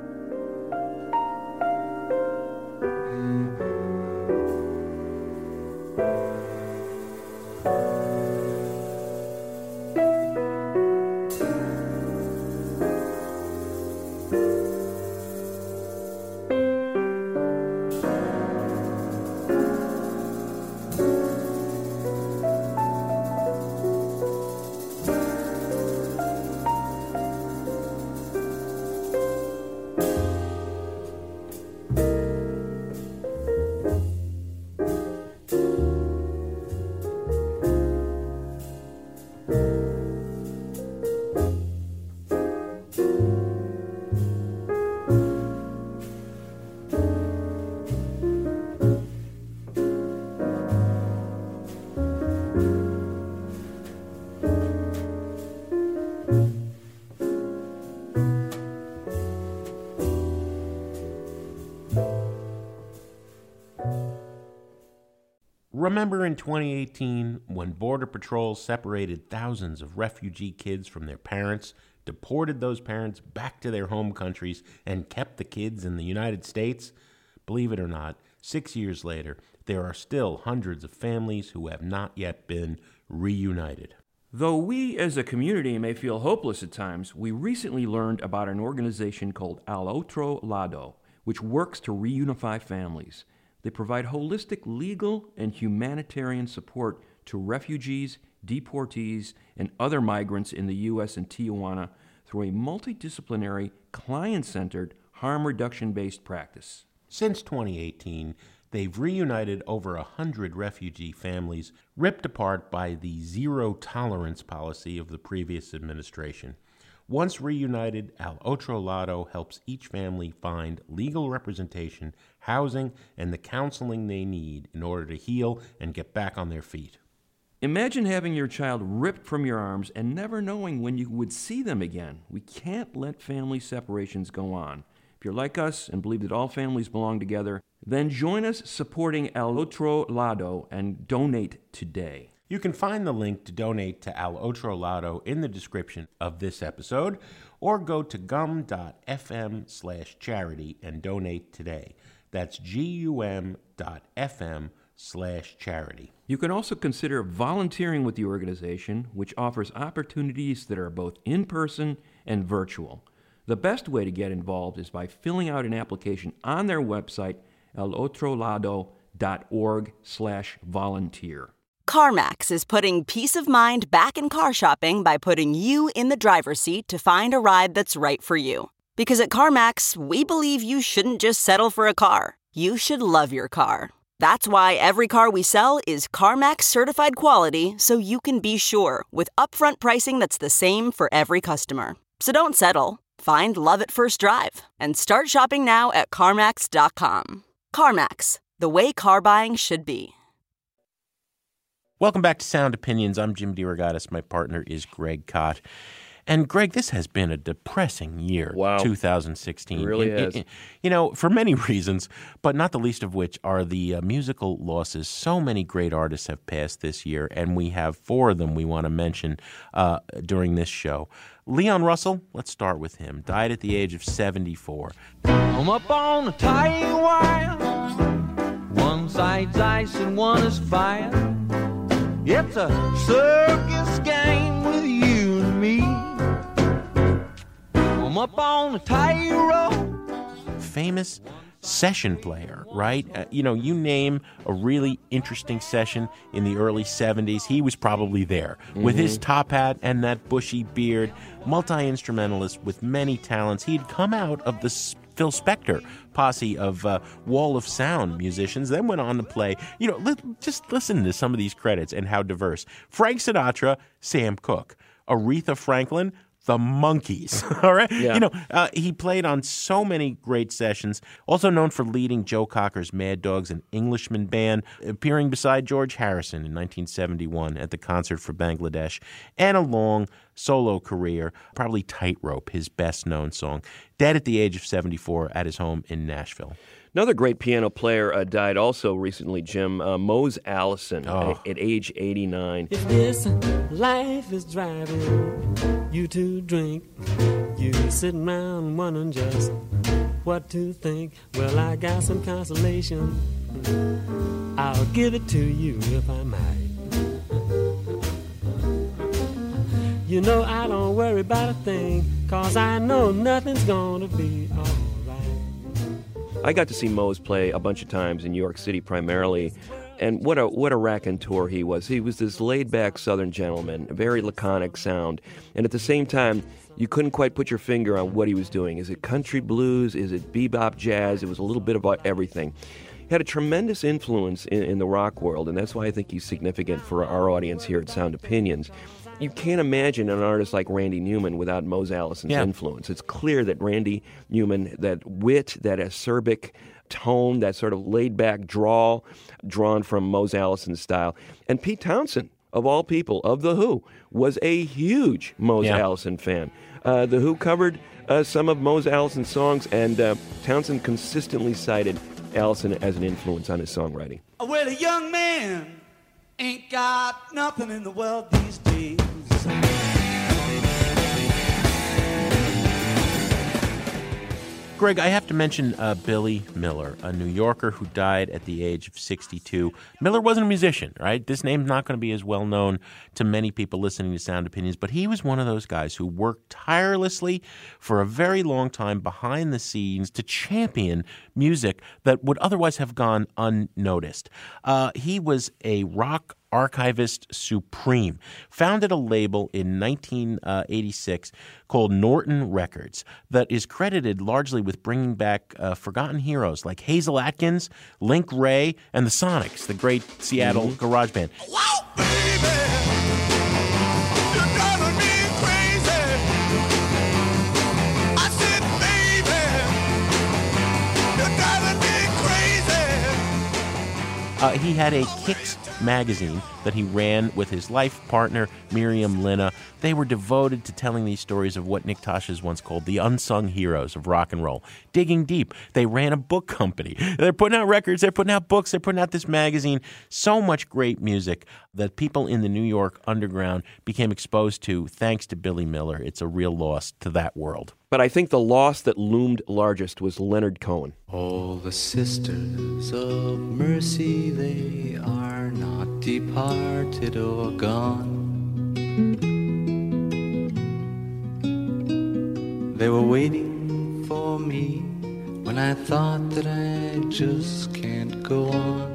Remember in twenty eighteen when Border Patrol separated thousands of refugee kids from their parents, deported those parents back to their home countries, and kept the kids in the United States? Believe it or not, six years later, there are still hundreds of families who have not yet been reunited. Though we as a community may feel hopeless at times, we recently learned about an organization called Al Otro Lado, which works to reunify families. They provide holistic legal and humanitarian support to refugees, deportees, and other migrants in the U S and Tijuana through a multidisciplinary, client-centered, harm reduction-based practice. Since twenty eighteen, they've reunited over a hundred refugee families ripped apart by the zero-tolerance policy of the previous administration. Once reunited, Al Otro Lado helps each family find legal representation, housing, and the counseling they need in order to heal and get back on their feet. Imagine having your child ripped from your arms and never knowing when you would see them again. We can't let family separations go on. If you're like us and believe that all families belong together, then join us supporting Al Otro Lado and donate today. You can find the link to donate to Al Otro Lado in the description of this episode, or go to gum.fm slash charity and donate today. That's gum.fm slash charity. You can also consider volunteering with the organization, which offers opportunities that are both in-person and virtual. The best way to get involved is by filling out an application on their website, alotrolado.org slash volunteer. CarMax is putting peace of mind back in car shopping by putting you in the driver's seat to find a ride that's right for you. Because at CarMax, we believe you shouldn't just settle for a car. You should love your car. That's why every car we sell is CarMax certified quality, so you can be sure with upfront pricing that's the same for every customer. So don't settle. Find love at first drive and start shopping now at CarMax dot com. CarMax, the way car buying should be. Welcome back to Sound Opinions. I'm Jim DeRogatis. My partner is Greg Kot. And Greg, this has been a depressing year, wow. two thousand sixteen. It really and, has. and, you know, for many reasons, but not the least of which are the uh, musical losses. So many great artists have passed this year, and we have four of them we want to mention uh, during this show. Leon Russell, let's start with him, died at the age of seventy-four. I'm up on the tight wire. One side's ice and one is fire. It's a circus game with you and me. I'm up on the tightrope. Famous session player, right? Uh, you know, you name a really interesting session in the early seventies, he was probably there. Mm-hmm. With his top hat and that bushy beard, multi-instrumentalist with many talents. He'd come out of the Phil Spector posse of uh, Wall of Sound musicians, then went on to play, you know, li- just listen to some of these credits and how diverse. Frank Sinatra, Sam Cooke. Aretha Franklin, the Monkees, all right? Yeah. You know, uh, he played on so many great sessions, also known for leading Joe Cocker's Mad Dogs and Englishman band, appearing beside George Harrison in nineteen seventy-one at the Concert for Bangladesh, and a long solo career, probably Tightrope, his best-known song. Dead at the age of seventy-four at his home in Nashville. Another great piano player uh, died also recently, Jim, uh, Mose Allison, Oh. at, at age eighty-nine. If this life is driving you to drink, you sitting around wondering just what to think. Well, I got some consolation. I'll give it to you if I might. You know I don't worry about a thing, 'cause I know nothing's gonna be all right. I got to see Mose play a bunch of times in New York City primarily, and what a what a raconteur he was. He was this laid-back Southern gentleman, a very laconic sound, and at the same time, you couldn't quite put your finger on what he was doing. Is it country blues? Is it bebop jazz? It was a little bit about everything. He had a tremendous influence in, in the rock world, and that's why I think he's significant for our audience here at Sound Opinions. You can't imagine an artist like Randy Newman without Mose Allison's Yeah. influence. It's clear that Randy Newman, that wit, that acerbic tone, that sort of laid-back drawl, drawn from Mose Allison's style. And Pete Townsend, of all people, of The Who, was a huge Mose Yeah. Allison fan. Uh, the Who covered uh, some of Mose Allison's songs, and uh, Townsend consistently cited Allison as an influence on his songwriting. Well, a young man ain't got nothing in the world these days. Greg, I have to mention uh, Billy Miller, a New Yorker who died at the age of sixty-two. Miller wasn't a musician, right? This name's not going to be as well known to many people listening to Sound Opinions, but he was one of those guys who worked tirelessly for a very long time behind the scenes to champion music that would otherwise have gone unnoticed. Uh, he was a rock archivist supreme, founded a label in nineteen eighty-six called Norton Records that is credited largely with bringing back uh, forgotten heroes like Hazel Atkins, Link Wray, and the Sonics, the great Seattle Mm-hmm. garage band. Uh, he had a Kicks magazine that he ran with his life partner, Miriam Linna. They were devoted to telling these stories of what Nick Tosches once called the unsung heroes of rock and roll. Digging deep, they ran a book company. They're putting out records, they're putting out books, they're putting out this magazine. So much great music that people in the New York underground became exposed to thanks to Billy Miller. It's a real loss to that world. But I think the loss that loomed largest was Leonard Cohen. All the sisters of mercy, they are not departed or gone. They were waiting for me when I thought that I just can't go on.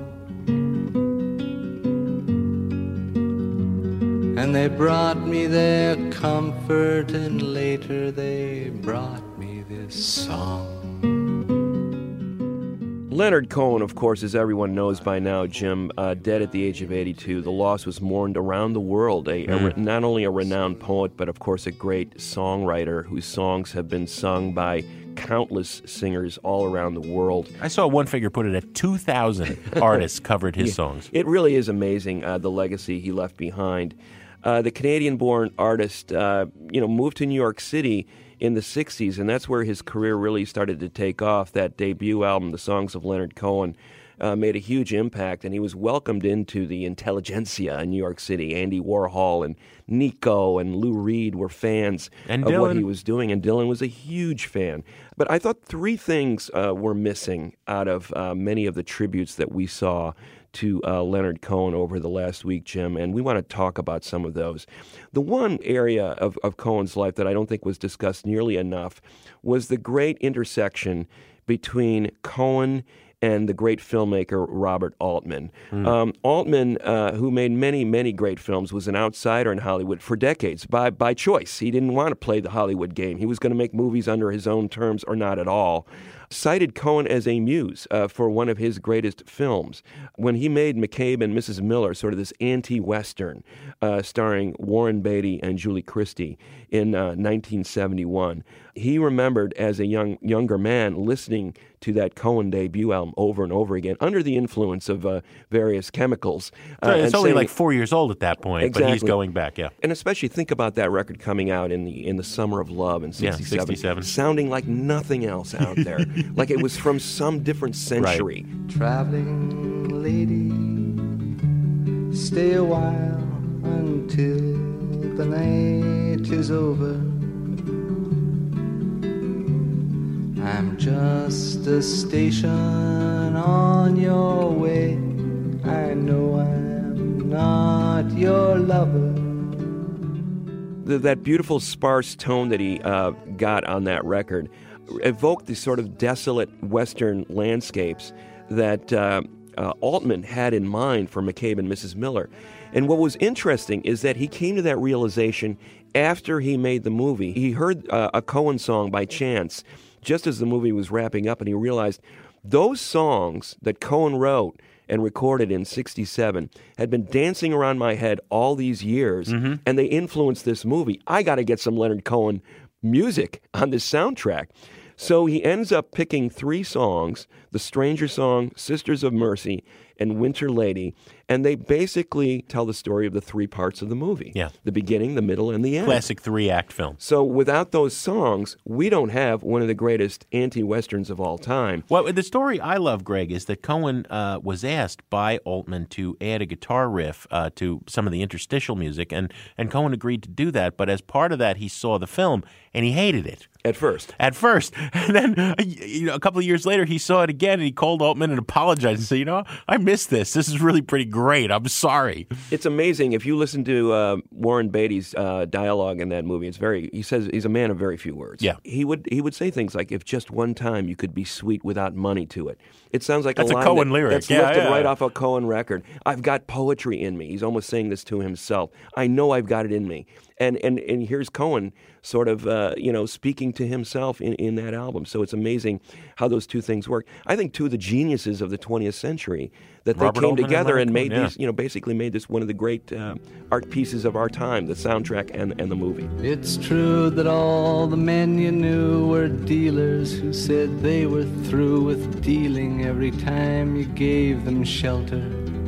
And they brought me their comfort, and later they brought me this song. Leonard Cohen, of course, as everyone knows by now, Jim, uh, dead at the age of eighty-two. The loss was mourned around the world. A, a re- not only a renowned poet, but of course a great songwriter whose songs have been sung by countless singers all around the world. I saw one figure put it at two thousand artists covered his Yeah, songs. It really is amazing, uh, the legacy he left behind. Uh, the Canadian-born artist, uh, you know, moved to New York City in the sixties, and that's where his career really started to take off. That debut album, The Songs of Leonard Cohen, uh, made a huge impact, and he was welcomed into the intelligentsia in New York City. Andy Warhol and Nico and Lou Reed were fans And of Dylan. what he was doing, and Dylan was a huge fan. But I thought three things uh, were missing out of uh, many of the tributes that we saw to uh, Leonard Cohen over the last week, Jim, and we want to talk about some of those. The one area of, of Cohen's life that I don't think was discussed nearly enough was the great intersection between Cohen and the great filmmaker Robert Altman. Mm. Um, Altman, uh, who made many, many great films, was an outsider in Hollywood for decades by, by choice. He didn't want to play the Hollywood game. He was going to make movies under his own terms or not at all. Cited Cohen as a muse uh, for one of his greatest films. When he made McCabe and Missus Miller, sort of this anti-Western, uh, starring Warren Beatty and Julie Christie in uh, nineteen seventy-one, he remembered as a young younger man listening to that Cohen debut album over and over again under the influence of uh, various chemicals. Uh, So it's and only saying- like four years old at that point, Exactly. but he's going back, yeah. And especially think about that record coming out in the in the summer of love in Yeah, sixty-seven, sixty-seven. sounding like nothing else out there, like it was from some different century. Traveling lady, stay a while until the night is over. I'm just a station on your way. I know I'm not your lover. The, that beautiful sparse tone that he uh, got on that record evoked these sort of desolate Western landscapes that uh, uh, Altman had in mind for McCabe and Missus Miller. And what was interesting is that he came to that realization after he made the movie. He heard uh, a Cohen song by chance just as the movie was wrapping up, and he realized those songs that Cohen wrote and recorded in sixty-seven had been dancing around my head all these years, Mm-hmm. and they influenced this movie. I got to get some Leonard Cohen music on this soundtrack. So he ends up picking three songs, The Stranger Song, Sisters of Mercy, and Winter Lady, and they basically tell the story of the three parts of the movie. Yeah. The beginning, the middle, and the end. Classic three-act film. So without those songs, we don't have one of the greatest anti-Westerns of all time. Well, the story I love, Greg, is that Cohen uh, was asked by Altman to add a guitar riff uh, to some of the interstitial music, and, and Cohen agreed to do that. But as part of that, he saw the film, and he hated it. At first. At first. And then uh, you know, a couple of years later, he saw it again, and he called Altman and apologized and said, you know, I missed this. This is really pretty great. I'm sorry. It's amazing. If you listen to uh, Warren Beatty's uh, dialogue in that movie, it's very, he says he's a man of very few words. Yeah. He would he would say things like, if just one time you could be sweet without money to it. It sounds like That's a a line Cohen that, lyric. that's Yeah, lifted yeah. right off a Cohen record. I've got poetry in me. He's almost saying this to himself. I know I've got it in me. And, and and here's Cohen sort of, uh, you know, speaking to himself in, in that album. So it's amazing how those two things work. I think two of the geniuses of the twentieth century, that they Robert came Altman together and and Leonard made Cohen, these, you know, basically made this one of the great uh, art pieces of our time, the soundtrack and, and the movie. It's true that all the men you knew were dealers who said they were through with dealing every time you gave them shelter.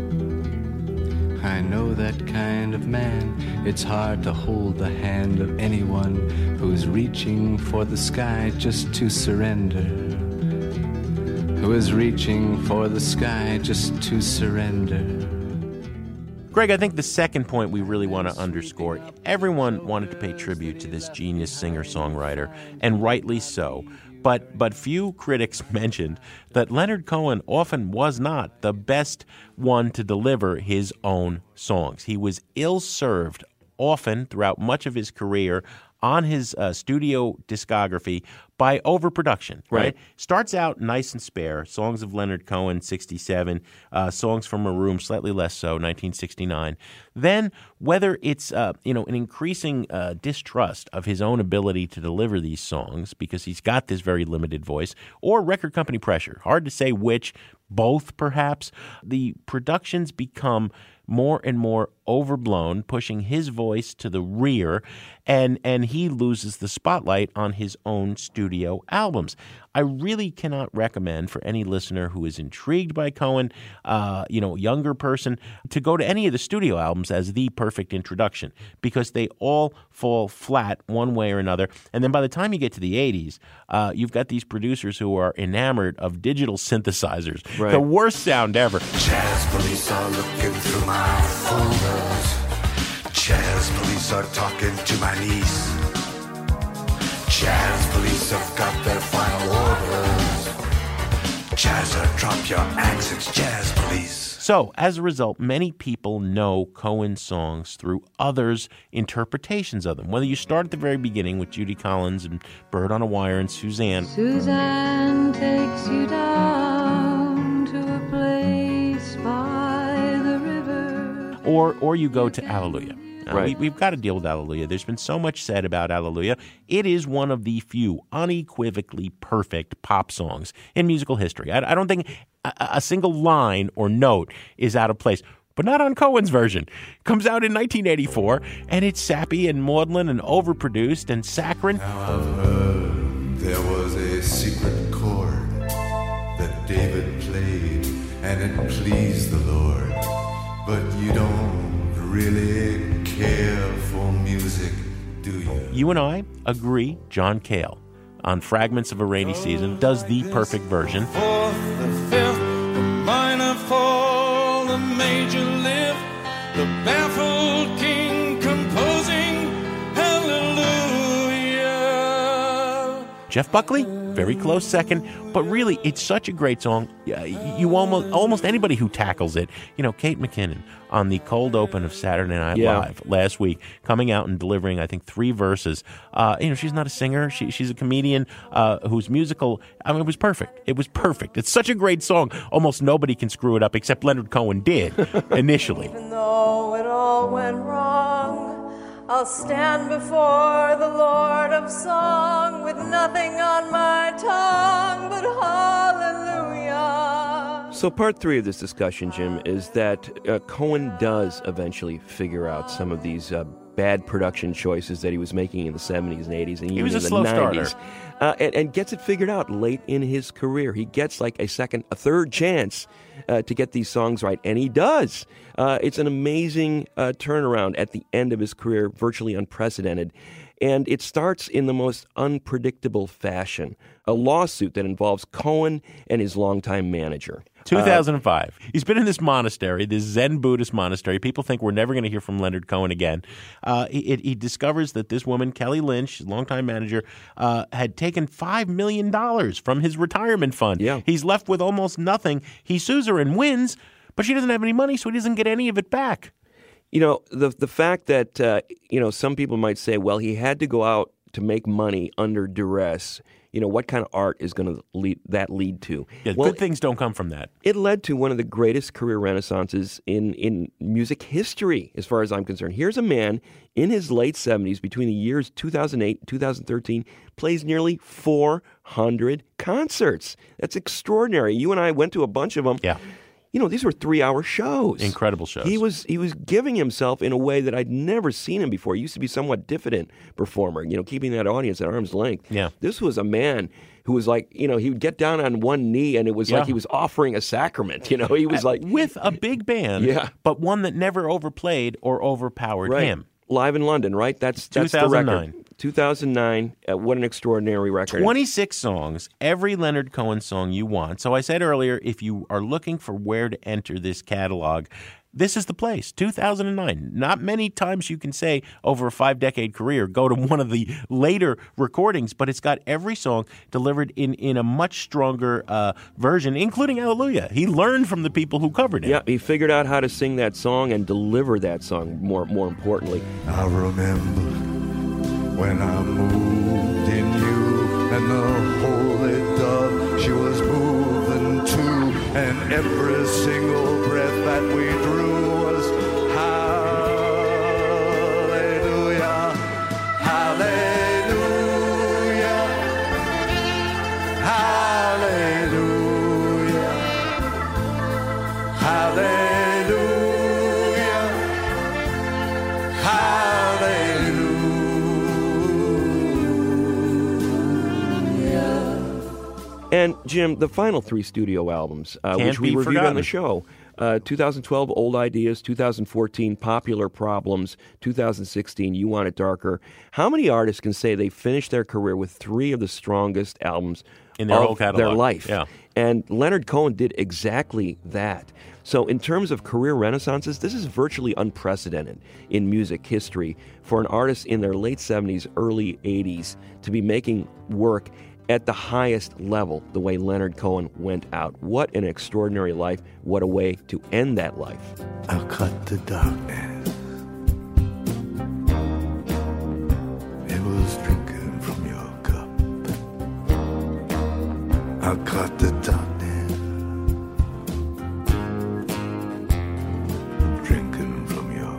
I know that kind of man. It's hard to hold the hand of anyone who's reaching for the sky just to surrender. Who is reaching for the sky just to surrender. Greg, I think the second point we really want to underscore, everyone wanted to pay tribute to this genius singer-songwriter, and rightly so. But but few critics mentioned that Leonard Cohen often was not the best one to deliver his own songs. He was ill-served often throughout much of his career on his uh, studio discography by overproduction, right? Right. Starts out nice and spare, songs of Leonard Cohen, sixty-seven, uh, songs from a room, slightly less so, nineteen sixty-nine. Then, whether it's uh, you know an increasing uh, distrust of his own ability to deliver these songs because he's got this very limited voice, or record company pressure, hard to say which, both perhaps, the productions become more and more overblown, pushing his voice to the rear, and and he loses the spotlight on his own studio albums. I really cannot recommend for any listener who is intrigued by Cohen, uh, you know, younger person, to go to any of the studio albums as the perfect introduction, because they all fall flat one way or another. And then by the time you get to the eighties, uh, you've got these producers who are enamored of digital synthesizers, Right. the worst sound ever. Jazz police are looking through my folders. Jazz police are talking to my niece. Jazz police have got their final orders. Jazzer, drop your axe, it's jazz police. So, as a result, many people know Cohen's songs through others' interpretations of them. Whether you start at the very beginning with Judy Collins and Bird on a Wire and Suzanne, Suzanne takes you down to a place by the river. or or you go to Alleluia. Uh, Right. we, we've got to deal with Alleluia. There's been so much said about Alleluia. It is one of the few unequivocally perfect pop songs in musical history. I, I don't think a, a single line or note is out of place. But not on Cohen's version. Comes out in nineteen eighty-four, and it's sappy and maudlin and overproduced and saccharine. There was a secret chord that David played, and it pleased the Lord. But you don't really care for music, do you? You and I agree John Cale on Fragments of a Rainy Season does the perfect version. Fourth, the fifth, the minor fall, the major lift, the baffled king composing Hallelujah. Jeff Buckley, very close second, but really, it's such a great song. Yeah, You almost almost anybody who tackles it, you know, Kate McKinnon on the cold open of Saturday Night Yeah. Live last week, coming out and delivering, I think, three verses. Uh, you know, she's not a singer; she, she's a comedian uh, who's musical. I mean, it was perfect. It was perfect. It's such a great song. Almost nobody can screw it up, except Leonard Cohen did initially. Even though it all went wrong, I'll stand before the Lord of Song with nothing on my tongue but hallelujah. So part three of this discussion, Jim, is that uh, Cohen does eventually figure out some of these uh, bad production choices that he was making in the seventies and eighties and He even was a in the slow nineties. starter. Uh, and, and gets it figured out late in his career. He gets like a second, a third chance uh, to get these songs right, and he does. Uh, it's an amazing uh, turnaround at the end of his career, virtually unprecedented. And it starts in the most unpredictable fashion, a lawsuit that involves Cohen and his longtime manager. two thousand five. He's been in this monastery, this Zen Buddhist monastery. People think we're never going to hear from Leonard Cohen again. Uh, he, he discovers that this woman, Kelly Lynch, his longtime manager, uh, had taken five million dollars from his retirement fund. Yeah. He's left with almost nothing. He sues her and wins, but she doesn't have any money, so he doesn't get any of it back. You know, the the fact that, uh, you know, some people might say, well, he had to go out to make money under duress. you know, what kind of art is going to lead that lead to? Yeah, well, good things don't come from that. It led to one of the greatest career renaissances in, in music history, as far as I'm concerned. Here's a man in his late seventies, between the years two thousand eight and two thousand thirteen, plays nearly four hundred concerts. That's extraordinary. You and I went to a bunch of them. Yeah. You know, these were three-hour shows. Incredible shows. He was he was giving himself in a way that I'd never seen him before. He used to be a somewhat diffident performer, you know, keeping that audience at arm's length. Yeah. This was a man who was like, you know, he would get down on one knee and it was Yeah. like he was offering a sacrament. You know, he was Uh, like... with a big band, Yeah. but one that never overplayed or overpowered Right. him. Live in London, right? That's, that's the two thousand nine. record. two thousand nine. Uh, what an extraordinary record. twenty-six songs, every Leonard Cohen song you want. So I said earlier, if you are looking for where to enter this catalog, this is the place, two thousand nine. Not many times you can say over a five-decade career, go to one of the later recordings, but it's got every song delivered in, in a much stronger uh, version, including Hallelujah. He learned from the people who covered it. Yeah, he figured out how to sing that song and deliver that song, more more importantly. I remember when I moved in you, and the holy dove, she was moving too, and every single breath that we drew was hallelujah, hallelujah, hallelujah, hallelujah, hallelujah. And, Jim, the final three studio albums, uh, Can't which we be reviewed forgotten. on the show, uh, two thousand twelve, Old Ideas, two thousand fourteen, Popular Problems, two thousand sixteen, You Want It Darker. How many artists can say they finished their career with three of the strongest albums In their of whole catalog. their life? Yeah. And Leonard Cohen did exactly that. So in terms of career renaissances, this is virtually unprecedented in music history for an artist in their late seventies, early eighties to be making work at the highest level, the way Leonard Cohen went out. What an extraordinary life. What a way to end that life. I'll cut the darkness. It was drinking from your cup. I'll cut the darkness. Drinking from your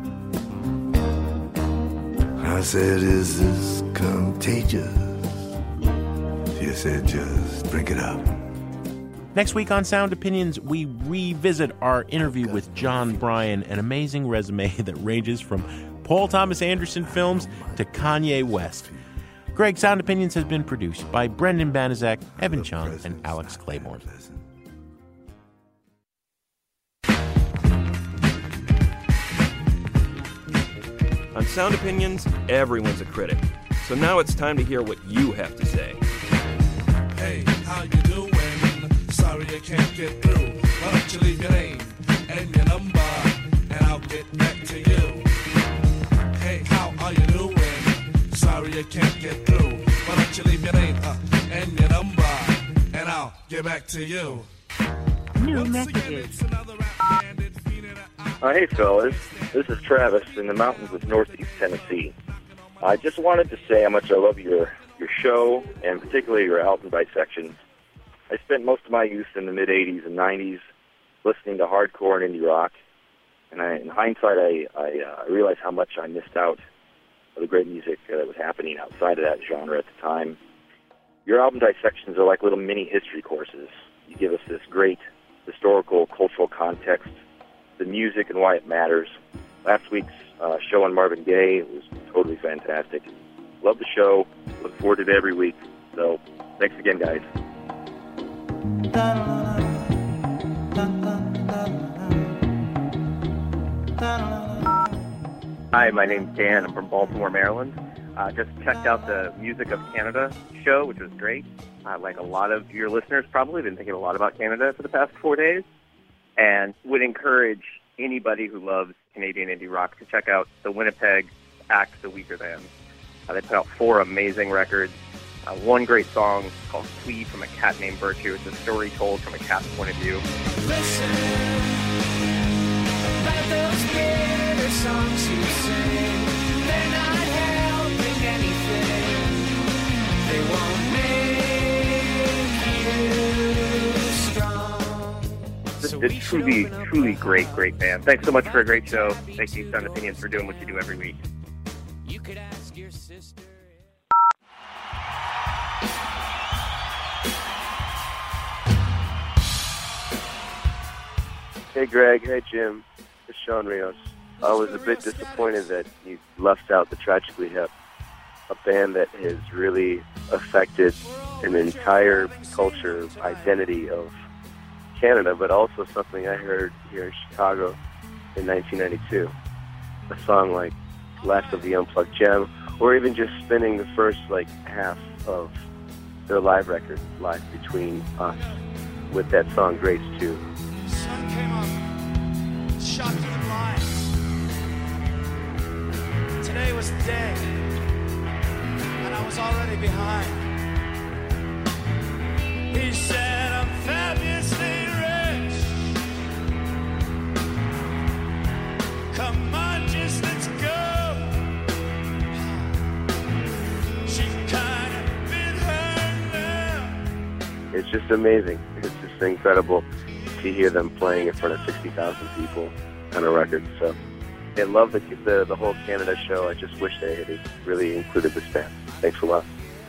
cup. I said, is this contagious? You said, just drink it up. Next week on Sound Opinions, we revisit our interview with John Bryan, an amazing resume that ranges from Paul Thomas Anderson films to Kanye West. Greg, Sound Opinions has been produced by Brendan Banaszak, Evan Chung, and Alex Claiborne. On Sound Opinions, everyone's a critic. So now it's time to hear what you have to say. Hey, how you doing? Sorry I can't get through. Why don't you leave your name and your number, and I'll get back to you. Hey, how are you doing? Sorry I can't get through. Why don't you leave your name uh, and your number, and I'll get back to you. New messages. Uh, hey, fellas. This is Travis in the mountains of northeast Tennessee. I just wanted to say how much I love your, your show, and particularly your album dissections. I spent most of my youth in the mid-eighties and nineties listening to hardcore and indie rock, and I, in hindsight, I, I uh, realized how much I missed out of the great music uh, that was happening outside of that genre at the time. Your album dissections are like little mini history courses. You give us this great historical, cultural context, the music and why it matters. Last week's uh, show on Marvin Gaye was totally fantastic. Love the show. Look forward to it every week. So, thanks again, guys. Hi, my name's Dan. I'm from Baltimore, Maryland. Uh, just checked out the Music of Canada show, which was great. Uh, like a lot of your listeners probably been thinking a lot about Canada for the past four days, and would encourage anybody who loves Canadian indie rock to check out the Winnipeg act, The Weaker Than. Uh, they put out four amazing records. Uh, one great song called Plea from a Cat Named Virtue. It's a story told from a cat's point of view. Listen, about those bitter songs you sing, they're not helping anything. They won't make Just truly, truly great, great band. Thanks so much for a great show. Thank you, Sound Opinions, for doing what you do every week. You could ask your sister. Hey Greg, hey Jim, it's Sean Rios. I was a bit disappointed that you left out the Tragically Hip, a band that has really affected an entire culture, identity of Canada, but also something I heard here in Chicago in nineteen ninety-two. A song like Last of the Unplugged Gem, or even just spinning the first like half of their live record, Live Between Us, with that song Grace two. Sun came up, shot through the blinds. Today was the day, and I was already behind. He said, I'm fabulously rich. Come on, just let's go. She kind of bit her now. It's just amazing. It's just incredible to hear them playing in front of sixty thousand people on a record. So I love the, the the whole Canada show. I just wish they had really included this band. Thanks a lot.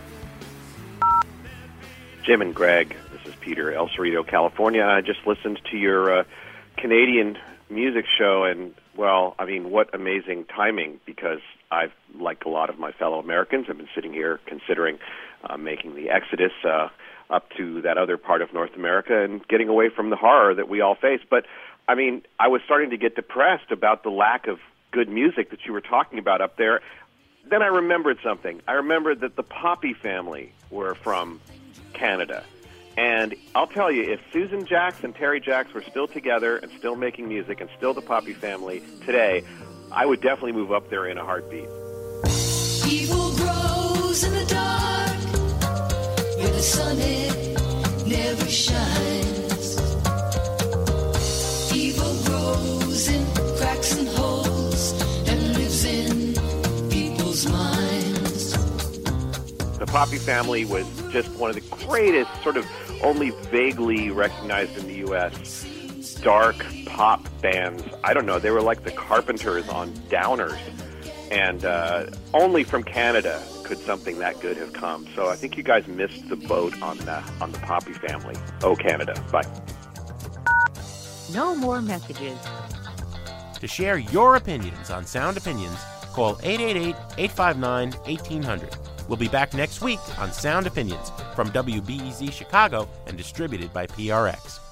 Jim and Greg, this is Peter, El Cerrito, California. I just listened to your uh, Canadian music show, and, well, I mean, what amazing timing, because I've, like a lot of my fellow Americans, I've been sitting here considering uh, making the exodus uh, up to that other part of North America and getting away from the horror that we all face. But, I mean, I was starting to get depressed about the lack of good music that you were talking about up there. Then I remembered something. I remembered that the Poppy family were from Canada. And I'll tell you, if Susan Jacks and Terry Jacks were still together and still making music and still the Poppy family today, I would definitely move up there in a heartbeat. Evil grows in the dark, where the sun it never shines. Evil grows in cracks and holes and lives in people's minds. The Poppy family was just one of the greatest, sort of only vaguely recognized in the U S dark pop bands. I don't know, they were like the Carpenters on Downers. And uh, only from Canada could something that good have come. So I think you guys missed the boat on the, on the Poppy family. Oh, Canada. Bye. No more messages. To share your opinions on Sound Opinions, call eight eight eight, eight five nine, one eight hundred. We'll be back next week on Sound Opinions from W B E Z Chicago and distributed by P R X.